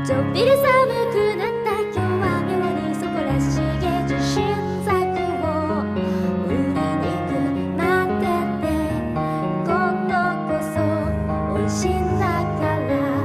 ちょっぴり寒くなった今日は妙にそこらしげ自信作を売りに来る待ってて今度こそ美味しいんだから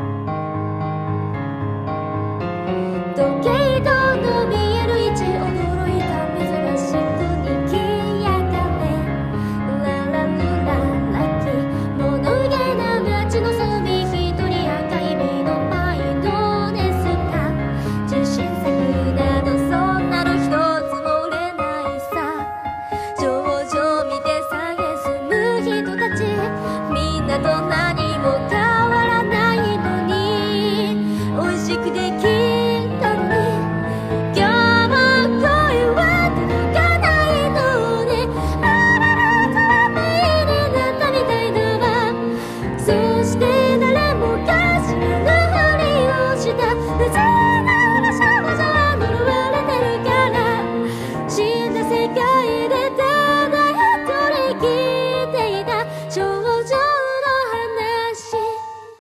時計塔の見える位置驚いた珍しくにぎやかねララルララキ物憂げな街の隅一人赤い実のマイドネスか自信作などそんなの一つも売れないさ頂上見て蔑む人たちみんなと何も変わらないのに美味しくできたのに今日も声は届かないのねあららとはメールだったみたいだわそして誰もが知らぬふりをしたなぜなら少女は呪われてるから死んだ世界